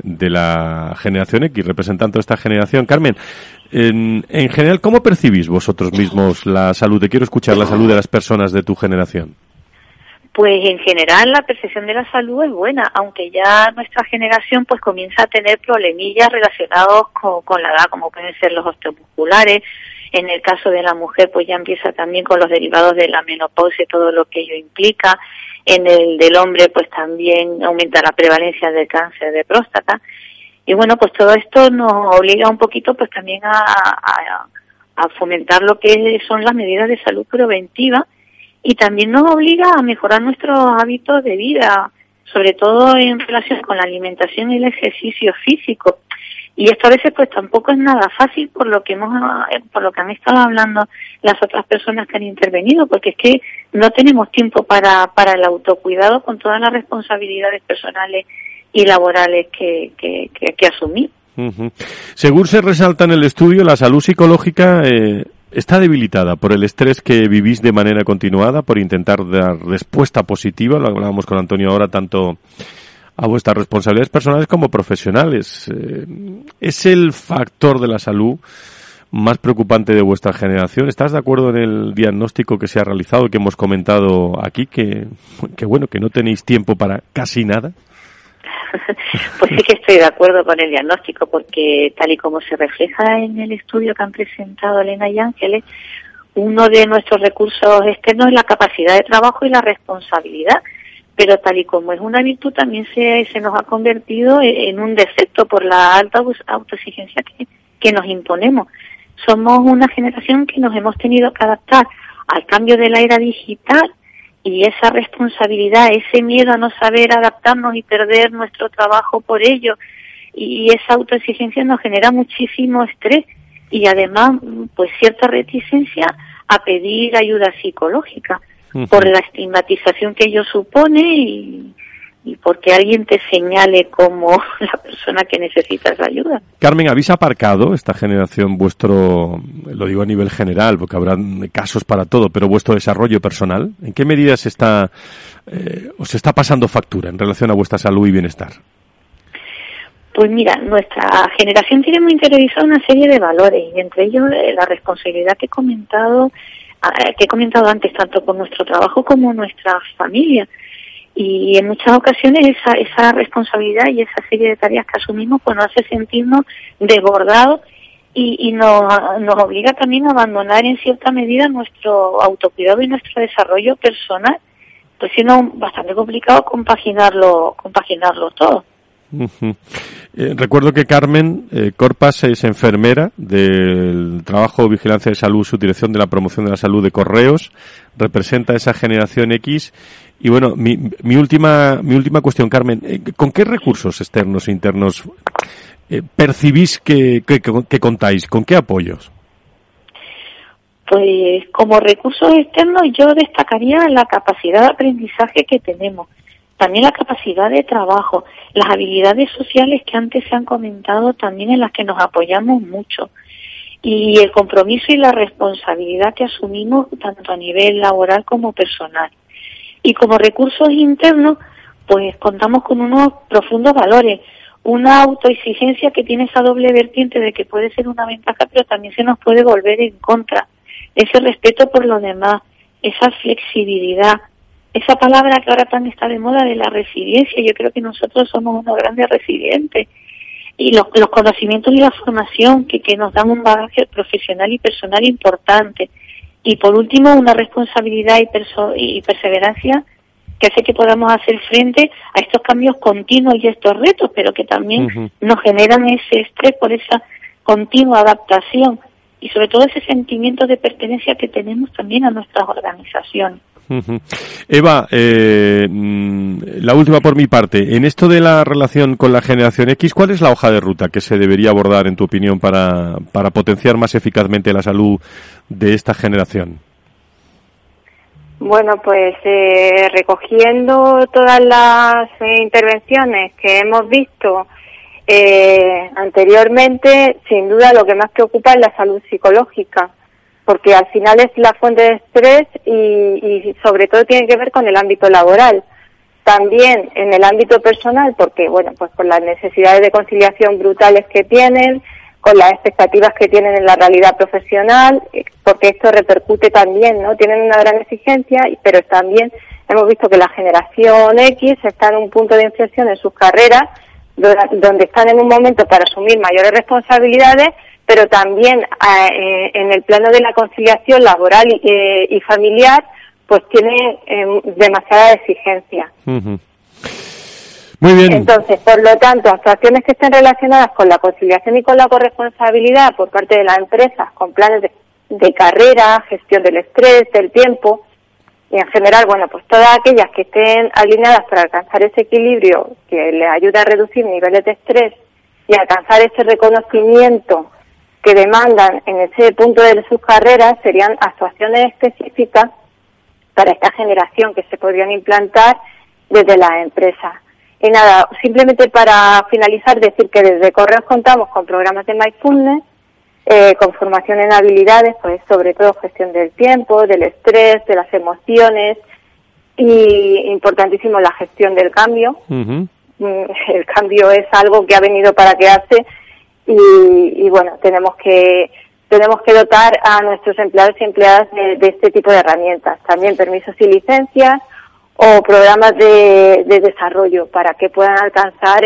X, representante de esta generación. Carmen, en general, ¿cómo percibís vosotros mismos la salud? Te quiero escuchar la salud de las personas de tu generación. Pues en general la percepción de la salud es buena, aunque ya nuestra generación pues comienza a tener problemillas relacionados con la edad, como pueden ser los osteomusculares. En el caso de la mujer pues ya empieza también con los derivados de la menopausia y todo lo que ello implica. En el del hombre pues también aumenta la prevalencia del cáncer de próstata. Y bueno, pues todo esto nos obliga un poquito pues también a fomentar lo que son las medidas de salud preventiva. Y también nos obliga a mejorar nuestros hábitos de vida, sobre todo en relación con la alimentación y el ejercicio físico. Y esto a veces pues tampoco es nada fácil por lo que han estado hablando las otras personas que han intervenido, porque es que no tenemos tiempo para el autocuidado con todas las responsabilidades personales y laborales que asumir. Según se resalta en el estudio, la salud psicológica está debilitada por el estrés que vivís de manera continuada, por intentar dar respuesta positiva, lo hablábamos con Antonio ahora, tanto a vuestras responsabilidades personales como profesionales. ¿Es el factor de la salud más preocupante de vuestra generación? ¿Estás de acuerdo en el diagnóstico que se ha realizado y que hemos comentado aquí, que bueno, que no tenéis tiempo para casi nada? Pues sí que estoy de acuerdo con el diagnóstico, porque tal y como se refleja en el estudio que han presentado Elena y Ángeles, uno de nuestros recursos externos es la capacidad de trabajo y la responsabilidad, pero tal y como es una virtud también se nos ha convertido en un defecto por la alta autoexigencia que nos imponemos. Somos una generación que nos hemos tenido que adaptar al cambio de la era digital. Y esa responsabilidad, ese miedo a no saber adaptarnos y perder nuestro trabajo por ello, y esa autoexigencia nos genera muchísimo estrés y además pues cierta reticencia a pedir ayuda psicológica por la estigmatización que ello supone y porque alguien te señale como la persona que necesita esa ayuda. Carmen, ¿habéis aparcado esta generación vuestro, lo digo a nivel general, porque habrá casos para todo, pero vuestro desarrollo personal? ¿En qué medida os está pasando factura en relación a vuestra salud y bienestar? Pues mira, nuestra generación tiene muy interiorizada una serie de valores, y entre ellos la responsabilidad que he comentado antes, tanto por nuestro trabajo como nuestra familia. Y en muchas ocasiones esa responsabilidad y esa serie de tareas que asumimos pues nos hace sentirnos desbordados y nos obliga también a abandonar en cierta medida nuestro autocuidado y nuestro desarrollo personal. pues siendo bastante complicado compaginarlo todo. Recuerdo que Carmen Corpas es enfermera del Trabajo, Vigilancia de Salud, Subdirección de la Promoción de la Salud de Correos, representa esa generación X. Y bueno, mi última cuestión, Carmen, ¿con qué recursos externos e internos percibís que contáis? ¿Con qué apoyos? Pues como recursos externos yo destacaría la capacidad de aprendizaje que tenemos, también la capacidad de trabajo, las habilidades sociales que antes se han comentado también, en las que nos apoyamos mucho, y el compromiso y la responsabilidad que asumimos tanto a nivel laboral como personal. Y como recursos internos, pues contamos con unos profundos valores, una autoexigencia que tiene esa doble vertiente de que puede ser una ventaja, pero también se nos puede volver en contra. Ese respeto por los demás, esa flexibilidad, esa palabra que ahora tan está de moda de la resiliencia. Yo creo que nosotros somos unos grandes resilientes, y los conocimientos y la formación que nos dan un bagaje profesional y personal importante. Y por último, una responsabilidad y perseverancia que hace que podamos hacer frente a estos cambios continuos y estos retos, pero que también nos generan ese estrés por esa continua adaptación y sobre todo ese sentimiento de pertenencia que tenemos también a nuestras organizaciones. Eva, la última por mi parte. En esto de la relación con la generación X, ¿cuál es la hoja de ruta que se debería abordar, en tu opinión, para potenciar más eficazmente la salud de esta generación? Bueno, pues recogiendo todas las intervenciones que hemos visto anteriormente, sin duda lo que más preocupa es la salud psicológica, porque al final es la fuente de estrés y sobre todo tiene que ver con el ámbito laboral. También en el ámbito personal, porque bueno, pues con las necesidades de conciliación brutales que tienen, con las expectativas que tienen en la realidad profesional, porque esto repercute también, ¿no? Tienen una gran exigencia, pero también hemos visto que la generación X está en un punto de inflexión en sus carreras, donde están en un momento para asumir mayores responsabilidades, pero también en el plano de la conciliación laboral y familiar, pues tiene demasiada exigencia. Muy bien. Entonces, por lo tanto, actuaciones que estén relacionadas con la conciliación y con la corresponsabilidad por parte de las empresas, con planes de carrera, gestión del estrés, del tiempo, y en general, bueno, pues todas aquellas que estén alineadas para alcanzar ese equilibrio que les ayude a reducir niveles de estrés y alcanzar ese reconocimiento que demandan en ese punto de sus carreras, serían actuaciones específicas para esta generación que se podrían implantar desde las empresas. Y nada, simplemente para finalizar, decir que desde Correos contamos con programas de mindfulness, con formación en habilidades, pues sobre todo gestión del tiempo, del estrés, de las emociones, y importantísimo la gestión del cambio. El cambio es algo que ha venido para quedarse, y bueno, tenemos que dotar a nuestros empleados y empleadas de este tipo de herramientas. También permisos y licencias, o programas de desarrollo para que puedan alcanzar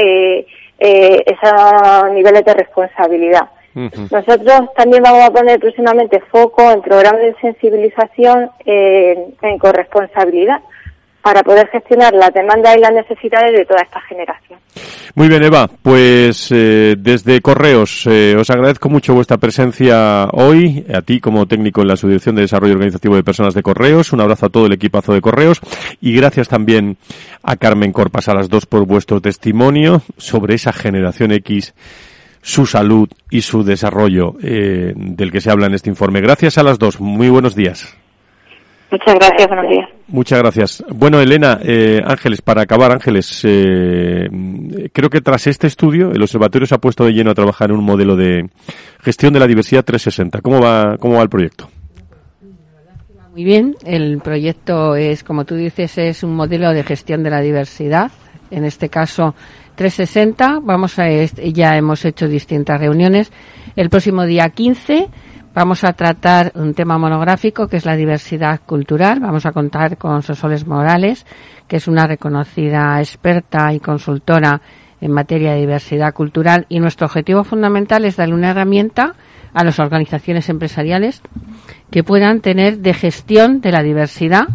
esos niveles de responsabilidad. Nosotros también vamos a poner próximamente foco en programas de sensibilización en corresponsabilidad, para poder gestionar las demandas y las necesidades de toda esta generación. Muy bien, Eva, pues desde Correos os agradezco mucho vuestra presencia hoy, a ti como técnico en la Subdirección de Desarrollo Organizativo de Personas de Correos, un abrazo a todo el equipazo de Correos, y gracias también a Carmen Corpas, a las dos, por vuestro testimonio sobre esa generación X, su salud y su desarrollo del que se habla en este informe. Gracias a las dos, muy buenos días. Muchas gracias, buenos días. Muchas gracias. Bueno, Elena, Ángeles, para acabar, Ángeles, creo que tras este estudio el observatorio se ha puesto de lleno a trabajar en un modelo de gestión de la diversidad 360. ¿Cómo va el proyecto? Muy bien, el proyecto es, como tú dices, es un modelo de gestión de la diversidad, en este caso 360. Ya hemos hecho distintas reuniones. El próximo día 15 vamos a tratar un tema monográfico que es la diversidad cultural. Vamos a contar con Sonsoles Morales, que es una reconocida experta y consultora en materia de diversidad cultural, y nuestro objetivo fundamental es darle una herramienta a las organizaciones empresariales que puedan tener de gestión de la diversidad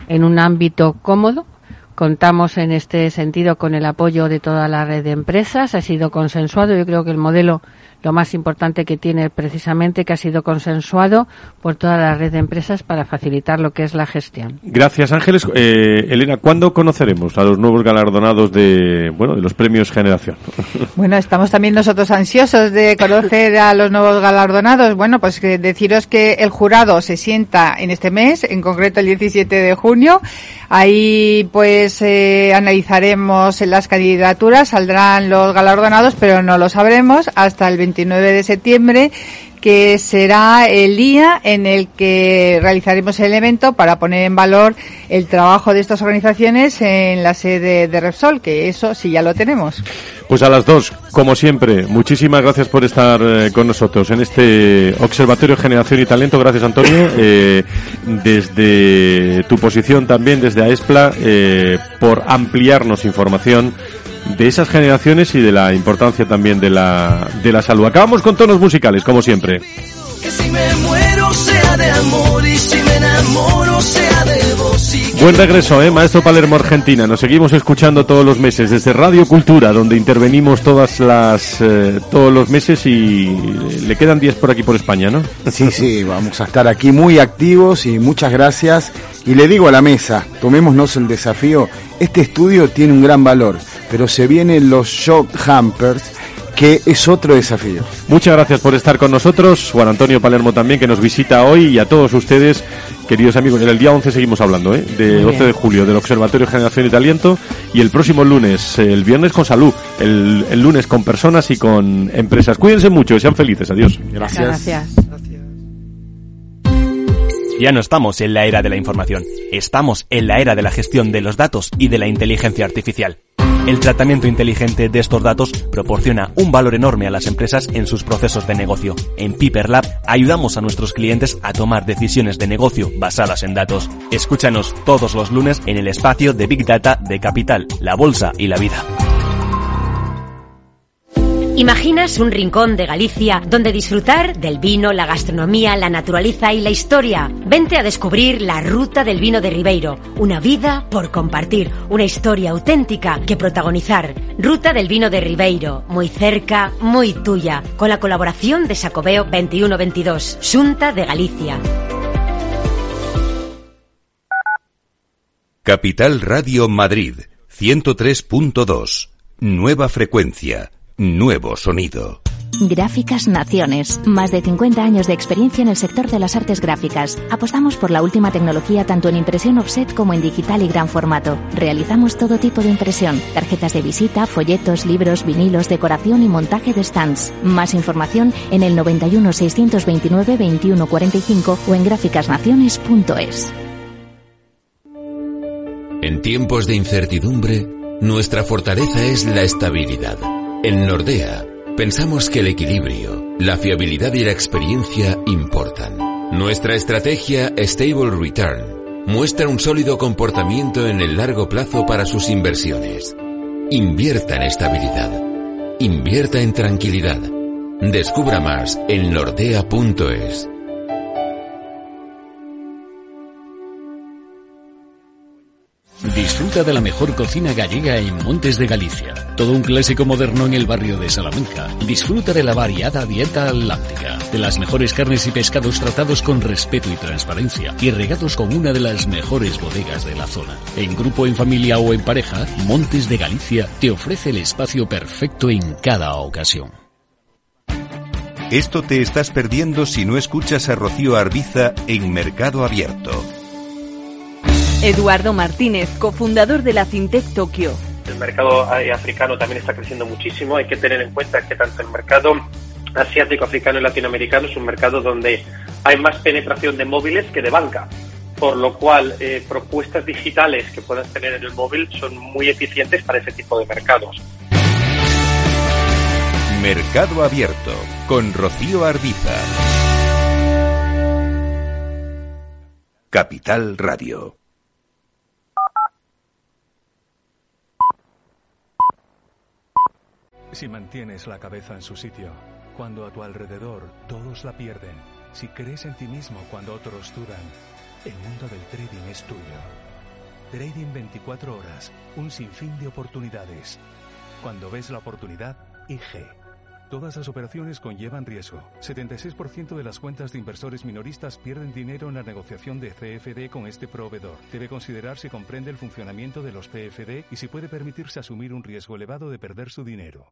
en un ámbito cómodo. Contamos en este sentido con el apoyo de toda la red de empresas. Ha sido consensuado. Yo creo que el modelo, lo más importante que tiene precisamente, que ha sido consensuado por toda la red de empresas para facilitar lo que es la gestión. Gracias, Ángeles. Elena, ¿cuándo conoceremos a los nuevos galardonados de los premios Generación? Bueno, estamos también nosotros ansiosos de conocer a los nuevos galardonados. Bueno, pues deciros que el jurado se sienta en este mes, en concreto el 17 de junio. Ahí pues analizaremos las candidaturas, saldrán los galardonados, pero no lo sabremos hasta el 29 de septiembre, que será el día en el que realizaremos el evento para poner en valor el trabajo de estas organizaciones en la sede de Repsol, que eso sí ya lo tenemos. Pues a las 2, como siempre, muchísimas gracias por estar con nosotros en este Observatorio Generación y Talento. Gracias, Antonio, desde tu posición también, desde AESPLA, por ampliarnos información de esas generaciones y de la importancia también de la salud. Acabamos con tonos musicales, como siempre. Que si me muero sea de amor y si me enamoro sea de vos. Buen regreso, Maestro Palermo, Argentina. Nos seguimos escuchando todos los meses desde Radio Cultura, donde intervenimos todos los meses, y le quedan 10 por aquí por España, ¿no? Sí, vamos a estar aquí muy activos y muchas gracias. Y le digo a la mesa, tomémonos el desafío. Este estudio tiene un gran valor, pero se vienen los Shock Hampers, que es otro desafío. Muchas gracias por estar con nosotros, Juan Antonio Palermo también, que nos visita hoy, y a todos ustedes, queridos amigos. En el día 11 seguimos hablando, de 11 de julio, del Observatorio Generación y Talento, y el próximo lunes, el viernes con salud, el lunes con personas y con empresas. Cuídense mucho y sean felices. Adiós. Gracias. Ya no estamos en la era de la información, estamos en la era de la gestión de los datos y de la inteligencia artificial. El tratamiento inteligente de estos datos proporciona un valor enorme a las empresas en sus procesos de negocio. En Piper Lab ayudamos a nuestros clientes a tomar decisiones de negocio basadas en datos. Escúchanos todos los lunes en el espacio de Big Data de Capital, la Bolsa y la Vida. ¿Imaginas un rincón de Galicia donde disfrutar del vino, la gastronomía, la naturaleza y la historia? Vente a descubrir la Ruta del Vino de Ribeiro, una vida por compartir, una historia auténtica que protagonizar. Ruta del Vino de Ribeiro, muy cerca, muy tuya, con la colaboración de Xacobeo 2122, Xunta de Galicia. Capital Radio Madrid, 103.2, nueva frecuencia. Nuevo sonido. Gráficas Naciones. Más de 50 años de experiencia en el sector de las artes gráficas. Apostamos por la última tecnología tanto en impresión offset como en digital y gran formato. Realizamos todo tipo de impresión. Tarjetas de visita, folletos, libros, vinilos, decoración y montaje de stands. Más información en el 91 629 21 45 o en gráficasnaciones.es. En tiempos de incertidumbre, nuestra fortaleza es la estabilidad. En Nordea, pensamos que el equilibrio, la fiabilidad y la experiencia importan. Nuestra estrategia Stable Return muestra un sólido comportamiento en el largo plazo para sus inversiones. Invierta en estabilidad. Invierta en tranquilidad. Descubra más en nordea.es. Disfruta de la mejor cocina gallega en Montes de Galicia. Todo un clásico moderno en el barrio de Salamanca. Disfruta de la variada dieta láctica, de las mejores carnes y pescados tratados con respeto y transparencia y regados con una de las mejores bodegas de la zona. En grupo, en familia o en pareja, Montes de Galicia te ofrece el espacio perfecto en cada ocasión. Esto te estás perdiendo si no escuchas a Rocío Arbiza en Mercado Abierto. Eduardo Martínez, cofundador de la FinTech Tokio. El mercado africano también está creciendo muchísimo. Hay que tener en cuenta que tanto el mercado asiático, africano y latinoamericano es un mercado donde hay más penetración de móviles que de banca, por lo cual propuestas digitales que puedas tener en el móvil son muy eficientes para ese tipo de mercados. Mercado Abierto con Rocío Arbiza. Capital Radio. Si mantienes la cabeza en su sitio, cuando a tu alrededor todos la pierden, si crees en ti mismo cuando otros dudan, el mundo del trading es tuyo. Trading 24 horas, un sinfín de oportunidades. Cuando ves la oportunidad, IG. Todas las operaciones conllevan riesgo. 76% de las cuentas de inversores minoristas pierden dinero en la negociación de CFD con este proveedor. Debe considerar si comprende el funcionamiento de los CFD y si puede permitirse asumir un riesgo elevado de perder su dinero.